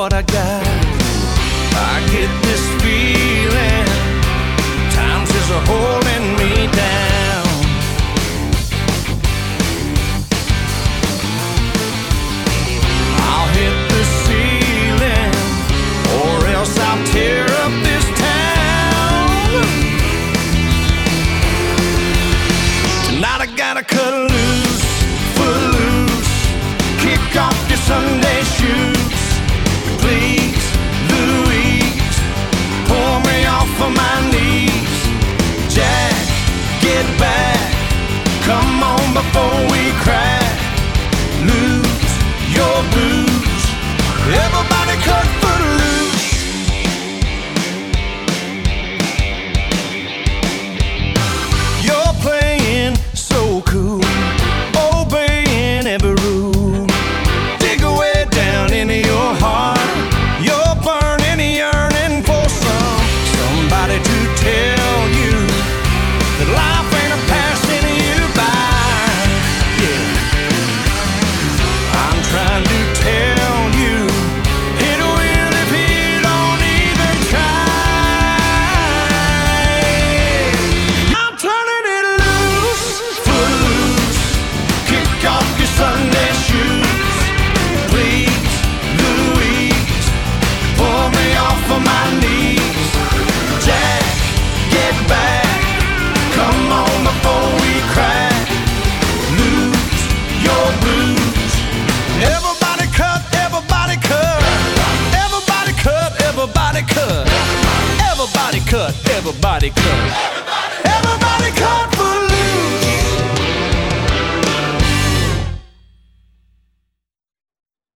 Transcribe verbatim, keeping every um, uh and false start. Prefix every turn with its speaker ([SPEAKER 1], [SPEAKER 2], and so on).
[SPEAKER 1] what I got. I get this feeling times is a holding me down. I'll hit the ceiling or else I'll tear up this town. Tonight I gotta cut loose, foot loose, kick off your Sunday shoes. Please, Louise, pull me off of my knees. Jack, get back, come on before we crack. Lose your blues, everybody cut foot loose. You're playing so cool, obeying every rule. Dig away down into your heart, you're burning, yearning for some somebody to tell you that life ain't a passing you by. Yeah, I'm trying to tell you it will if you don't even try. I'm turning it loose, foot loose, kick off your Sunday shoes. Please, Louise, pull me off of my knees. Jack, get back, come on before we crack. Lose your blues, everybody cut, everybody cut, everybody cut, everybody cut, everybody cut, everybody cut, everybody cut.